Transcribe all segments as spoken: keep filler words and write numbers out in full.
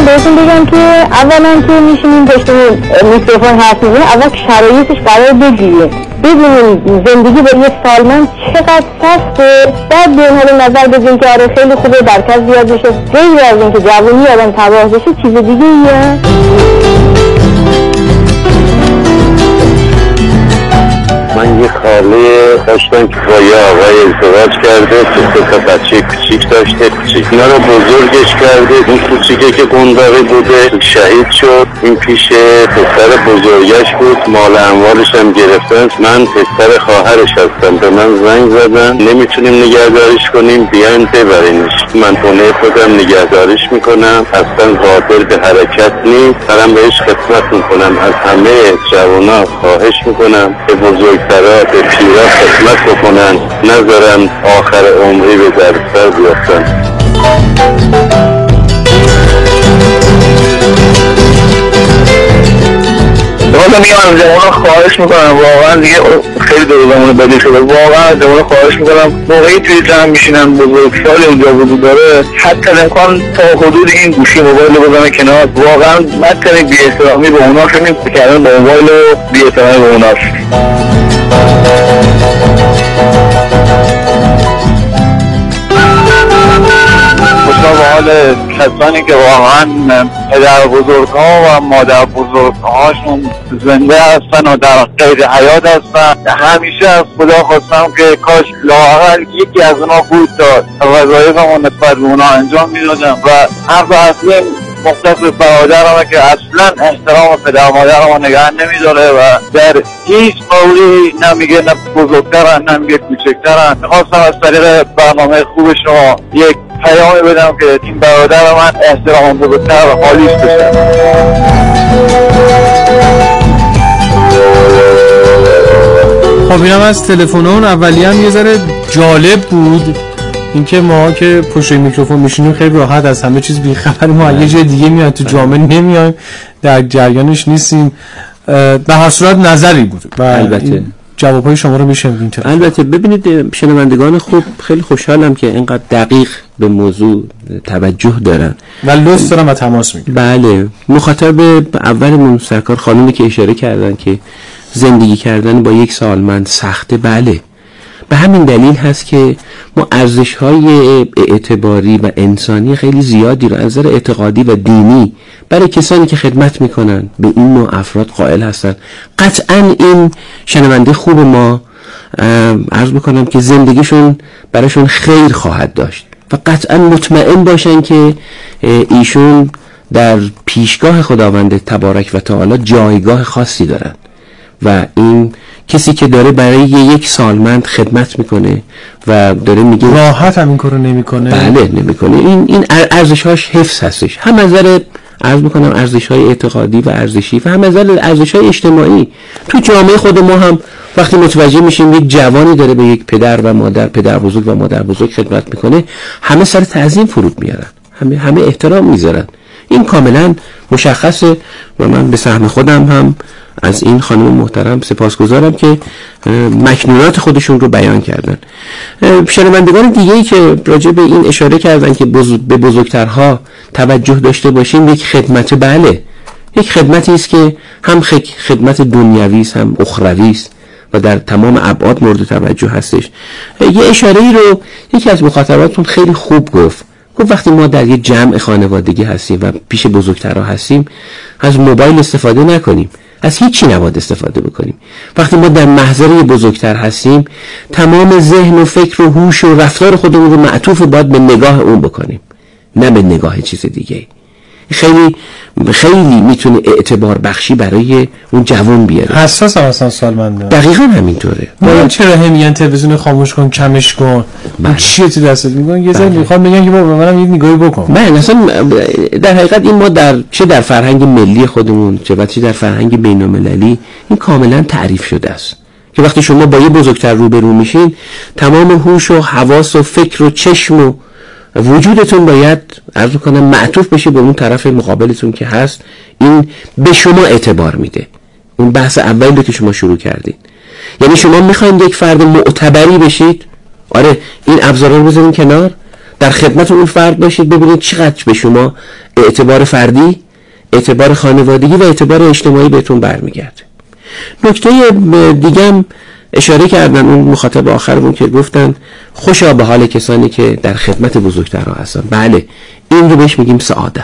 بهتون بگم که اولا که میشینیم پشت میکروفون حرف میزنیم، اول شرایطش قرار بگیریم ببینیم زندگی با یه سالمند چقدر سخته، بعد به حال نظر بدیم که آره خیلی خوبه برکت زیاد بشه. غیر از این که جوانی آدم تباه بشه چیز دیگه ایه. من یه خاله داشتم که با یه آقای ازدواج کرده که سه تا بچه کوچیک داشته، کوچیک اینا رو بزرگش کرده. این کوچیکه که قنداقی بوده شهید شد، این پیش پسر بزرگش بود، مال اموالش هم گرفتن. من پسر خواهرش هستم، به من زنگ زدن نمیتونیم نگهداریش کنیم، بیاین ببرینش. من خونه خودم نگهداریش میکنم، اصلا قادر به حرکت نیست، دارم بهش خدمت میکنم. از همه جوانا خواهش میکنم به بزرگترها به پیرا خدمت بکنن، نذارن آخر عمری به دردسر بیافتن. والا میگم از جوان خواهش میکنم، واقعا دیگه خیلی دروزمون بدی شده، واقعا از جوان خواهش میکنم موقعی توی جمع میشینن بزرگسالی اونجا وجود داره، حتی امکان تا حدود این گوشی موبایل رو بزنه کنار. واقعا بدترین بی احترامی به اونا شدیم کردن با موبایل و بی احترامی به اوناست. خوشحال به حال کسانی که واقعا پدر بزرگها و مادر بزرگهاشون زنده هستن و در قید حیات هستن. همیشه از خدا خواستم که کاش لااقل یکی از اونا بود تا وظایفمو نسبت به اونا انجام میدادم. و حرف اصلی مختص به برادرمه که اصلا احترام پدر مادرمو نگه نمیداره و در هیچ موردی نمیگه نه بزرگترن نمیگه کوچکترن. میخواستم از طریق برنامه خوب شما یک پیامی بدم که این برادر من احترام بزرگتر و حالیش بشه. خب اینم از تلفنون. اولی هم یه ذره جالب بود اینکه ما که پشت میکروفون میشینیم خیلی راحت از همه چیز بیخبر، ما یه جای دیگه میاد تو جامعه نمیایم، در جریانش نیستیم. به هر صورت نظری بود و البته جوابهای شما رو میشنویم. البته ببینید شنوندگان خوب، خیلی خوشحالم که اینقدر دقیق به موضوع توجه دارن و لطف دارن و تماس میگیرن. بله، مخاطب اولمون سرکار خانومی که اشاره کردن که زندگی کردن با یک سالمند سخته، بله به همین دلیل هست که ما ارزش‌های اعتباری و انسانی خیلی زیادی رو از نظر اعتقادی و دینی برای کسانی که خدمت میکنن به این نوع افراد قائل هستن. قطعاً این شنونده خوب ما عرض میکنم که زندگیشون برایشون خیر خواهد داشت و قطعاً مطمئن باشن که ایشون در پیشگاه خداوند تبارک و تعالی جایگاه خاصی دارن و این کسی که داره برای یک سالمند خدمت میکنه و داره میگه راحت هم این کارو نمیکنه، بله نمیکنه، این این ارزش‌هاش حفظ هستش، هم از نظر عرض میکنم ارزش‌های اعتقادی و ارزشی و هم از نظر ارزش‌های اجتماعی. تو جامعه خود ما هم وقتی متوجه میشیم یک جوانی داره به یک پدر و مادر، پدر بزرگ و مادر بزرگ خدمت میکنه، همه سر تعظیم فرود میارن، همه همه احترام میذارن. این کاملا مشخصه و من به سهم خودم هم از این خانم محترم سپاسگزارم که مکنونات خودشون رو بیان کردن. شنوندگان دیگه‌ای که راجع به این اشاره کردن که بزرگ به بزرگترها توجه داشته باشیم، یک خدمت، بله یک خدمتی است که هم خدمت دنیوی است هم اخروی است و در تمام ابعاد مورد توجه هستش. یه اشاره‌ای رو یکی از مخاطباتون خیلی خوب گفت، گفت وقتی ما در یه جمع خانوادگی هستیم و پیش بزرگترها هستیم از موبایل استفاده نکنیم، از هیچی نباید استفاده بکنیم. وقتی ما در محضر بزرگتر هستیم تمام ذهن و فکر و هوش و رفتار خودمون رو معطوف باید به نگاه اون بکنیم، نه به نگاه چیز دیگه. خیلی خیلی میتونه اعتبار بخشی برای اون جوان بیاره. حساس هم اصلا سالمنده. دقیقاً همینطوره. ما چرا هم میگن تلویزیون خاموش کن، کمش کن، اون چیه تو دستت میگن، یه ذره میخوام بگن که بابا منم یه نگاهی بکن. بله اصلا در حقیقت این ما در چه در فرهنگ ملی خودمون چه چه در فرهنگ بین‌المللی این کاملا تعریف شده است که وقتی شما با یه بزرگتر روبرو میشین تمام هوش و حواس و فکر و چشم و وجودتون باید عرض کنم معطوف بشه به اون طرف مقابلتون که هست. این به شما اعتبار میده. اون بحث اولی رو که شما شروع کردین، یعنی شما میخواین یک فرد معتبری بشید، آره این ابزارا رو بذارین کنار، در خدمت اون فرد باشید، ببینید چقدر به شما اعتبار فردی، اعتبار خانوادگی و اعتبار اجتماعی بهتون برمیگرده. نکته دیگه هم اشاره کردن اون مخاطب آخرمون که گفتن خوشا به حال کسانی که در خدمت بزرگترها هستن. بله، این رو بهش میگیم سعادت.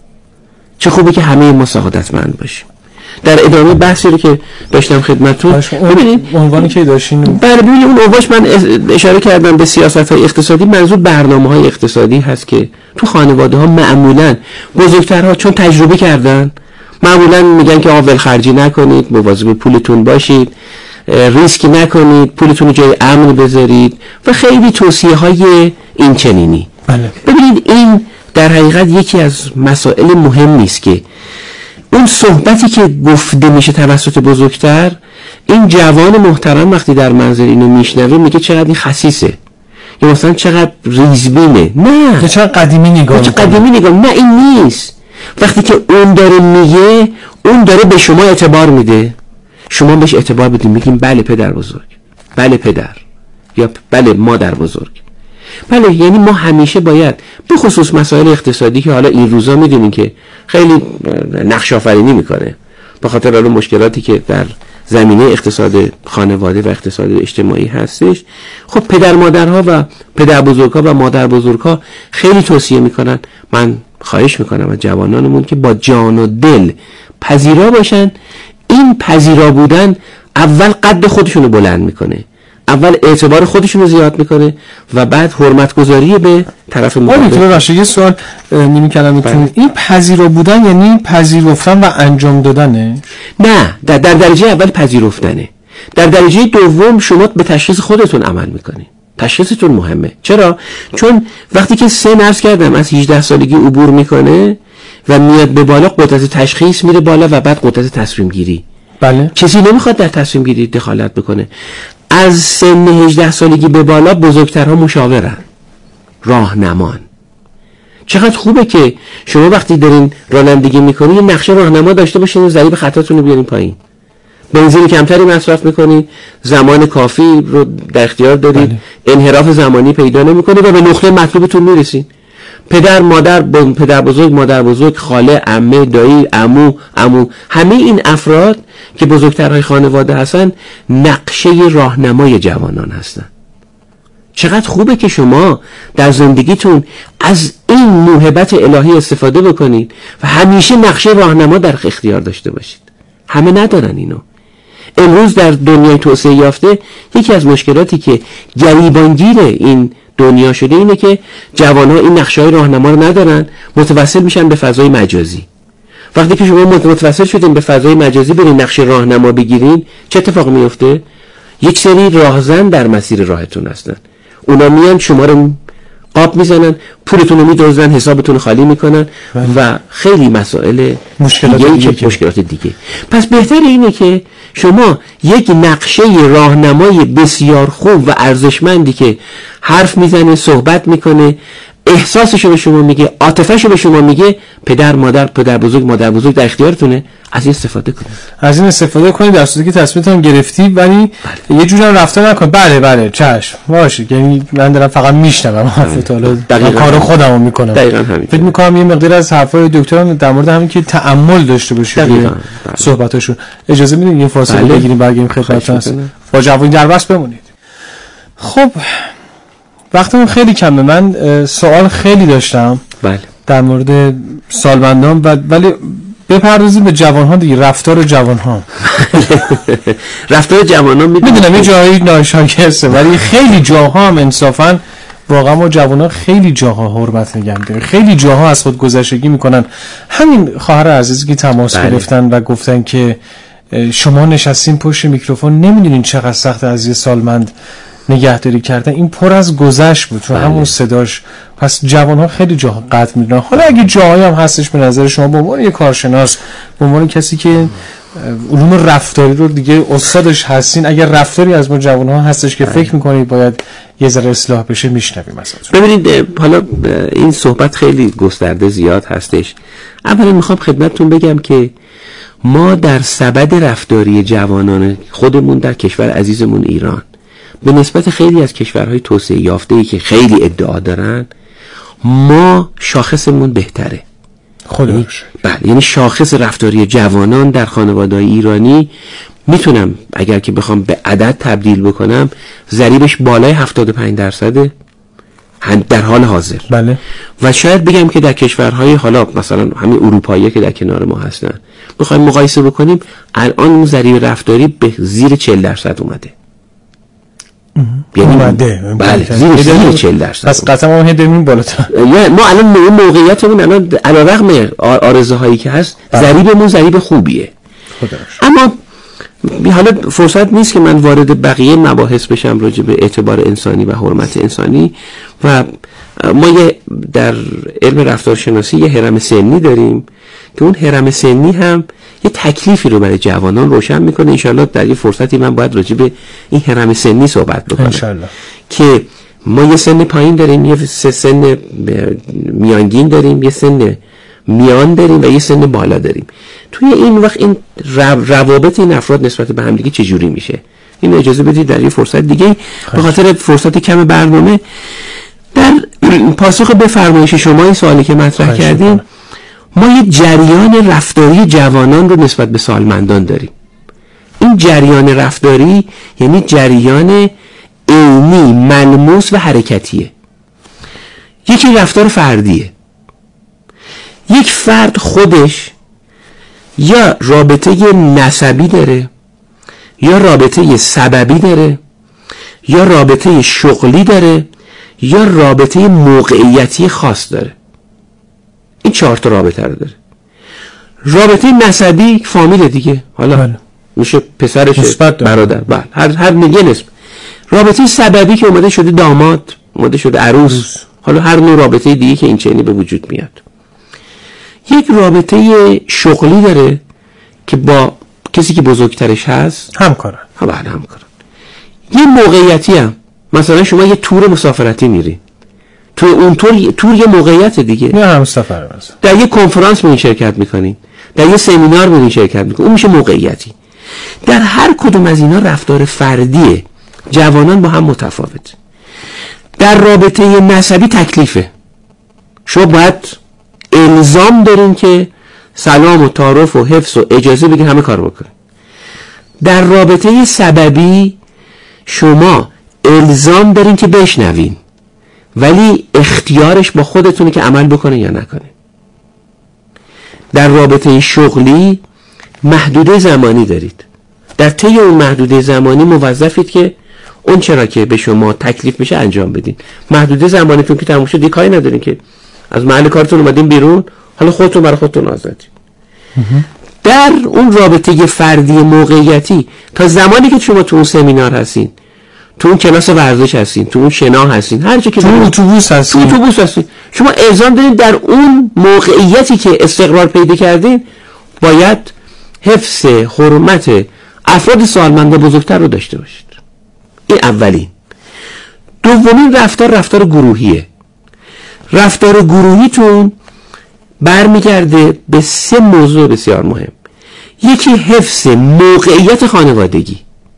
چه خوبه که همه ما سعادتمند باشیم. در ادامه بحثی رو که داشتم خدمتتون ببینید عنوانی که داشتین، بله ببینید اون عنوانش من اشاره کردم به سیاست‌های اقتصادی، منظور برنامه‌های اقتصادی هست که تو خانواده‌ها معمولاً بزرگترها چون تجربه کردن معمولاً میگن که آول خرجی نکنید، مواظب پولتون باشید، ریسک نکنید، پولتون رو جای امن بذارید و خیلی توصیه‌های این چنینی. بله. ببینید این در حقیقت یکی از مسائل مهمی است که اون صحبتی که گفته میشه توسط بزرگتر، این جوان محترم وقتی در منزل اینو میشنوه میگه چقدر این خسیسه یا مثلا چقدر ریزبینه. نه، چقدر قدیمی نگاه چقدر قدیمی نگاه. نه، این نیست. وقتی که اون داره میگه، اون داره به شما اعتبار میده، شما بهش اعتبار بدید، میگیم بله پدر بزرگ، بله پدر، یا بله مادر بزرگ. بله، یعنی ما همیشه باید به خصوص مسائل اقتصادی که حالا این روزا میدونین که خیلی نقش آفرینی میکنه به خاطر اون مشکلاتی که در زمینه اقتصاد خانواده و اقتصاد اجتماعی هستش، خب پدر مادرها و پدر بزرگها و مادر بزرگها خیلی توصیه میکنن. من خواهش میکنم از جوانانمون که با جان و دل پذیرا باشن. این پذیرا بودن اول قد خودشونو بلند میکنه، اول اعتبار خودشونو زیاد میکنه و بعد حرمت گذاری به طرف مقابل. میتونه باشه. یه سوال نیمی کلمتون، این پذیرا بودن یعنی پذیرفتن و انجام دادنه؟ نه، در, در درجه اول پذیرفتنه. در درجه دوم شما به تشخیص خودتون عمل میکنید. تشخیصتون مهمه. چرا؟ چون وقتی که سن عرض کردم از هجده سالگی عبور میکنه و میاد به بالا، قدرت تشخیص میره بالا و بعد قدرت تصمیم گیری. بله. کسی نمیخواد در تصمیم گیری دخالت بکنه. از سن هجده سالگی به بالا بزرگترها مشاورن، راهنمان. چقدر خوبه که شما وقتی دارین رانندگی میکنین یه نقشه راهنما داشته باشین و ضریب خطاتون رو بیارین پایین. بنزین کمتری مصرف میکنین، زمان کافی رو در اختیار دارید، بله. انحراف زمانی پیدا نمیکنه و به نقطه مطلوبتون میرسین. پدر مادر پدر بزرگ مادر بزرگ، خاله عمه دایی عمو عمو همه این افراد که بزرگترهای خانواده هستن نقشه راهنمای جوانان هستن. چقدر خوبه که شما در زندگیتون از این موهبت الهی استفاده بکنید و همیشه نقشه راهنما در اختیار داشته باشید. همه ندارن اینو. امروز در دنیای توسعه یافته یکی از مشکلاتی که گریبانگیر این دنیا شده اینه که جوانها این نقشه‌های راهنما رو ندارن، متوسل میشن به فضای مجازی. وقتی که شما متوسل شدین به فضای مجازی برین نقشه راهنما بگیرین، چه اتفاقی میفته؟ یک سری راهزن در مسیر راهتون هستن. اونا میان شما رو قاب میزنن، پولتون رو میدزدن، حسابتون رو خالی میکنن و خیلی مسائل مشکلات دیگه, دیگه, دیگه مشکلات دیگه. پس بهتر اینه که شما یک نقشه راهنمای بسیار خوب و ارزشمندی که حرف میزنه، صحبت میکنه، احساسشو به شما میگه، عاطفه‌شو به شما میگه، پدر مادر پدر بزرگ مادر بزرگ در اختیارتونه، از این استفاده کنید. از این استفاده کنید در صورتی که تصمیمتون گرفتی ولی بله. یه جوری هم رفتار نکن. بله بله چشم باشه، یعنی من دارم فقط میشنوم حرفت، حالا کارو خودمو میکنم. دقیقاً همین. فکر میکنم یه مقدار از حرفای دکتران در مورد همین که تأمل داشته باشید بله. صحبتاشون. اجازه میدین یه فاصله بله. بگیریم برگردیم خدمتتون. با جوانی در بس بمونید. خب وقتمون خیلی کمه. من سوال خیلی داشتم بله در مورد سالمندان و ولی بپردازیم به جوان‌ها دیگه. رفتار جوان‌ها رفتار جوان‌ها میدونم یه جایی ناشایسته ولی خیلی جاها هم انصافاً واقعا ما جوان‌ها خیلی جاها حرمت نگه می‌دارن، خیلی جاها از خود گذشتگی میکنن. همین خواهر عزیزی که تماس بله. گرفتن و گفتن که شما نشستین پشت میکروفون نمیدونین چقدر سخت از یه سالمند نگهداری کردن، این پر از گذشت بود تو بله. همون صداش. پس جوان‌ها خیلی جاها قطع می‌دونن. حالا اگه جاهایی هم هستش به نظر شما به عنوان یه کارشناس، به عنوان کسی که علوم رفتاری رو دیگه استادش هستین، اگر رفتاری از ما جوان‌ها هستش که بله. فکر می‌کنید باید یه ذره اصلاح بشه میشنویم مثلا. ببینید حالا این صحبت خیلی گسترده زیاد هستش. اولا میخوام خدمتتون بگم که ما در سبد رفتاری جوانان خودمون در کشور عزیزمون ایران به نسبت خیلی از کشورهای توسعه یافته‌ای که خیلی ادعا دارن، ما شاخصمون بهتره. خدا یعنی بله، یعنی شاخص رفتاری جوانان در خانواده‌های ایرانی میتونم اگر که بخوام به عدد تبدیل بکنم ضریبش بالای هفتاد و پنج درصده در حال حاضر. بله. و شاید بگم که در کشورهای حالا مثلا همین اروپایی که در کنار ما هستن بخوایم مقایسه بکنیم الان اون ضریب رفتاری به زیر چهل درصد اومده. یعنی اومده. بله زیر زیر چهل درصد. پس قطعا ما هدمون بالاتر. ما الان موقعیتمون الان علیرغم آرزوهایی که هست ضریبمون ضریب خوبیه. اما حالا فرصت نیست که من وارد بقیه مباحث بشم راجع به اعتبار انسانی و حرمت انسانی. و ما یه در علم رفتارشناسی یه هرم سنی داریم که اون هرم سنی هم یه تکلیفی رو برای جوانان روشن میکنه. انشالله در یه فرصتی من باید راجع به این هرم سنی صحبت بکنم انشالله. که ما یه سن پایین داریم، یه سن میانگین داریم، یه سن میان داریم و یه سن بالا داریم. توی این وقت این روابط این افراد نسبت به هم دیگه چجوری میشه؟ این اجازه بدید در یه فرصت دیگه به خاطر فرصت کم برنامه در پاسخ به فرمایش شما این سوالی که مطرح کردیم ما یه جریان رفتاری جوانان رو نسبت به سالمندان داریم. این جریان رفتاری یعنی جریان عینی، ملموس و حرکتیه. یکی رفتار فردیه. یک فرد خودش یا رابطه نسبی داره، یا رابطه سببی داره، یا رابطه شغلی داره، یا رابطه موقعیتی خاص داره. این چهار تا رابطه رو داره. رابطه نسبی فامیل دیگه، حالا بله. میشه پسرش، برادر، بله هر هر میگه نسب. رابطه سببی که اومده شده داماد، اومده شده عروس، حالا هر نوع رابطه دیگه که این چنینی به وجود میاد. یک رابطه شغلی داره که با کسی که بزرگترش هست همکارن. ها بله همکارن. یه موقعیتی هم مثلا شما یه تور مسافرتی میری، تو اون تور تور یه موقعیت دیگه، نه هم سفر مثلا در یه کنفرانس میرین شرکت میکنین، در یه سمینار میرین شرکت میکنین، اون میشه موقعیتی. در هر کدوم از اینا رفتار فردیه جوانان با هم متفاوت. در رابطه نسبی تکلیفه، شما باید الزام دارین که سلام و تعارف و حفظ و اجازه بگین همه کار بکنین. در رابطه سببی شما الزام دارین که بشنوین ولی اختیارش با خودتونه که عمل بکنه یا نکنه. در رابطه شغلی محدوده زمانی دارید، در طی اون محدوده زمانی موظفید که اون چرا که به شما تکلیف میشه انجام بدین. محدوده زمانیتون که تموم شد دیگه کاری ندارین که از محل کارتون اومدین بیرون، حالا خودتون برای خودتون آزادی. در اون رابطه فردی موقعیتی تا زمانی که شما تو اون سمینار هستین، تو اون کلاس ورزش هستین، تو اون شنا هستین، هر جا که تو اتوبوس هستین، تو اتوبوس هستین، شما الزام دارین در اون موقعیتی که استقرار پیدا کردین باید حفظ حرمت افراد سالمند بزرگتر رو داشته باشید. این اولین. دومین رفتار رفتار گروهیه. رفتار گروهیتون برمیگرده به سه موضوع بسیار مهم. یکی حفظ موقعیت خانوادگی.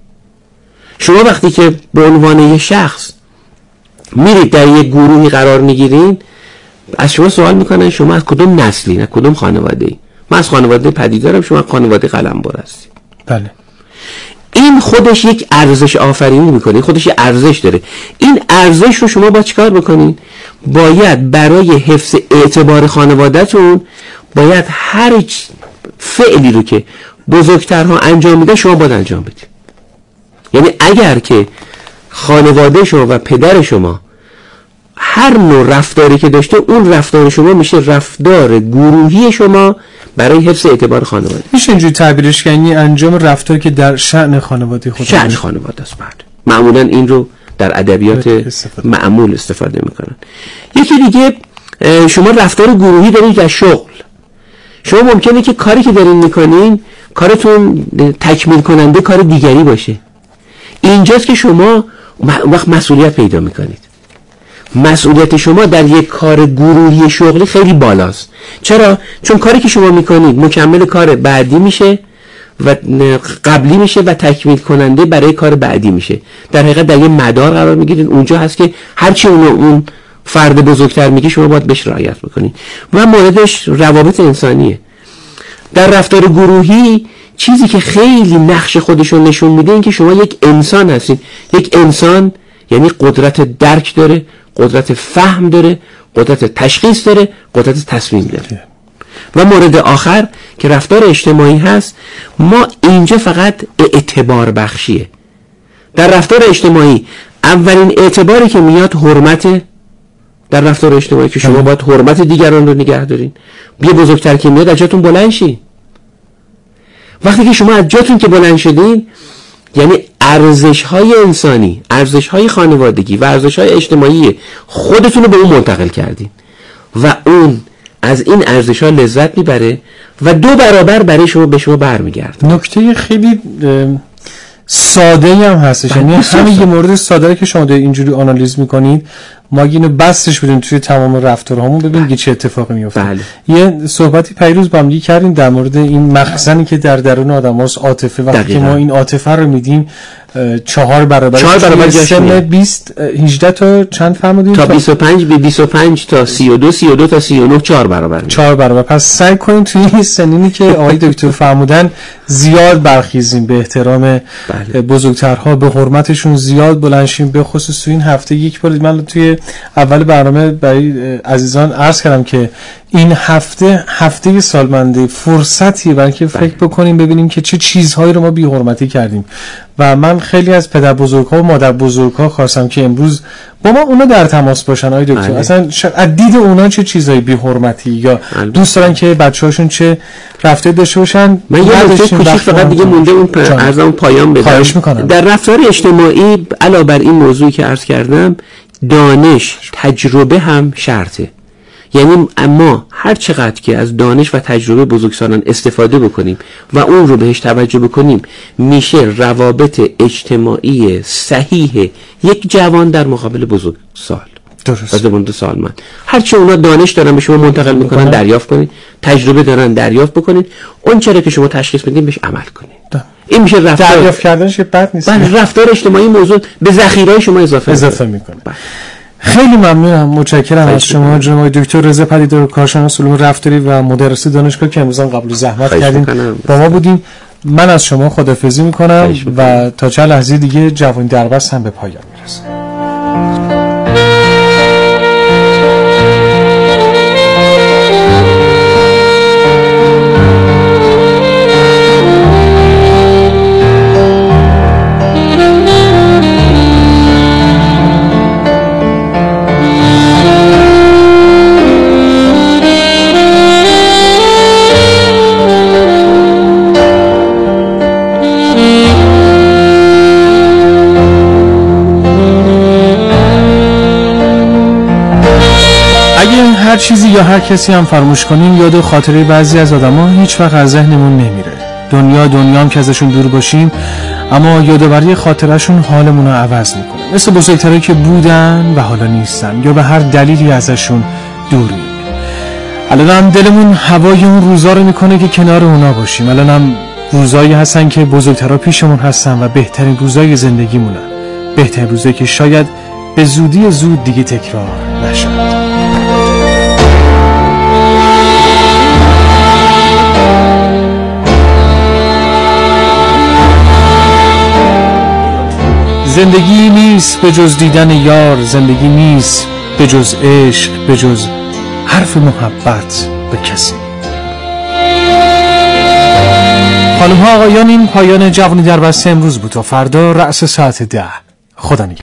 شما وقتی که به عنوان یه شخص میرید در یک گروهی قرار میگیرین، از شما سوال میکنن شما از کدوم نسلی، از کدوم خانواده ای؟ من از خانواده پدیدارم، شما خانواده قلمبر هستی. بله. این خودش یک ارزش آفرینی میکنه، خودش یک ارزش داره. این ارزش رو شما با چیکار بکنین؟ باید برای حفظ اعتبار خانوادهتون باید هر فعلی رو که بزرگترها انجام میدن شما باید انجام بدید. یعنی اگر که خانواده شما و پدر شما هر نوع رفتاری که داشته، اون رفتار شما میشه رفتار گروهی شما برای حفظ اعتبار خانواده. میشه اینجوری تعبیرش کنی انجام رفتاری که در شأن خانواده خود شأن خانواده است. بعد معمولا این رو در ادبیات معمول استفاده میکنن. یکی دیگه شما رفتار گروهی دارید در شغل. شما ممکنه که کاری که دارین میکنین کارتون تکمیل کننده کار دیگری باشه. اینجاست که شما وقت مسئولیت پیدا میکنید. مسئولیت شما در یک کار گروهی شغلی خیلی بالاست. چرا؟ چون کاری که شما میکنید مکمل کار بعدی میشه و قبلی میشه و تکمیل کننده برای کار بعدی میشه. در حقیقت در یه مدار قرار میگیرید. اونجا هست که هرچی اون اون فرد بزرگتر میگه شما باید بهش رعایت بکنید. و موردش روابط انسانیه. در رفتار گروهی چیزی که خیلی نقش خودشون نشون میده این که شما یک انسان هستین. یک انسان یعنی قدرت درک داره، قدرت فهم داره، قدرت تشخیص داره، قدرت تصمیم داره. و مورد آخر که رفتار اجتماعی هست، ما اینجا فقط اعتبار بخشیه. در رفتار اجتماعی اولین اعتباری که میاد حرمت. در رفتار اجتماعی که شما باید حرمت دیگران رو نگه دارین. بیا بزرگتر که میاد از جاتون بلند شین. وقتی که شما از جاتون که بلند شدین یعنی ارزش‌های انسانی، ارزش‌های خانوادگی و ارزش‌های اجتماعی خودتون رو به اون منتقل کردین و اون از این ارزش‌ها لذت میبره و دو برابر برای شما به شما برمیگرده. نکته خیلی ساده هم هستش، یعنی همین یه مورد ساده که شما دارید اینجوری آنالیز میکنید ما اینو بستش بدیم توی تمام رفتارهامون ببینید چه اتفاقی میفته. بله. یه صحبتی پیروز با هم کردیم در مورد این مخزنی که در درون آدم‌هاست، عاطفه. وقتی که ما این عاطفه رو میدیم چهار برابر چهار برابر سن بیست هجده تا چند فرمودید تا بیست و پنج به بیست و پنج تا سی و دو سی و دو تا سی و نه چهار برابر چهار برابر. پس سعی کنیم توی این سنینی که آقای دکتر فرمودن زیاد برخیزیم به احترام بله. بزرگترها، به حرمتشون زیاد بلند شیم. به خصوص تو این هفته یک بار من توی اول برنامه برای عزیزان عرض کردم که این هفته هفته سالمنده فرصتی برای که فکر بکنیم ببینیم که چه چیزهایی رو ما بی حرمتی کردیم. و من خیلی از پدر بزرگ‌ها و مادر بزرگ‌ها خواستم که امروز با ما اونا در تماس باشن. آقای دکتر اصلا از دید اونا چه چیزایی بی حرمتی یا البته. دوست دارن که بچه‌هاشون چه رفتاری داشته باشن. من یه نکته کوچیک فقط دیگه مونده اون عرضم پایان بدم. در رفتار اجتماعی علاوه بر این موضوعی که عرض کردم دانش، تجربه هم شرطه. یعنی اما هر چقدر که از دانش و تجربه بزرگسالان استفاده بکنیم و اون رو بهش توجه بکنیم میشه روابط اجتماعی صحیح یک جوان در مقابل بزرگسال. درست. و زبانده سالمند. هرچی اونا دانش دارن به شما منتقل میکنن دریافت کنید، تجربه دارن دریافت بکنید، اون چیزی که شما تشخیص میدین بهش عمل کنید. ده. این میشه رفتار دریافت کردنش بد نیست. بله، رفتار اجتماعی موضوع به ذخیره شما اضافه اضافه میکنه. خیلی ممنونم، متشکرم از شما جناب دکتر رضا پدیدار، کارشناس علوم رفتاری و مدرس دانشگاه که امروز قبول زحمت کردین با ما بودیم. من از شما خداحافظی میکنم و تا چند لحظه دیگه جوانی دربست هم به پایان میرسه. هر چیزی یا هر کسی هم فراموش کنیم یاد و خاطره بعضی از آدما هیچ وقت از ذهنمون نمیره. دنیا دنیا هم که ازشون دور باشیم اما یادآوری خاطرشون حالمون رو عوض میکنه. مثل بزرگترایی که بودن و حالا نیستن یا به هر دلیلی ازشون دوریم. الان هم دلمون هوای اون روزا رو میکنه که کنار اونا باشیم. الان هم روزایی هستن که بزرگترها پیشمون هستن و بهترین روزای زندگیمونن. بهترین روزایی که شاید به زودی زود دیگه تکرار نشد. زندگی نیست به جز دیدن یار، زندگی نیست به جز عشق، به جز حرف محبت به کسی. خانم ها آقایان، این پایان جوانی در بسته امروز بود و فردا رأس ساعت ده. خدا نگهدار.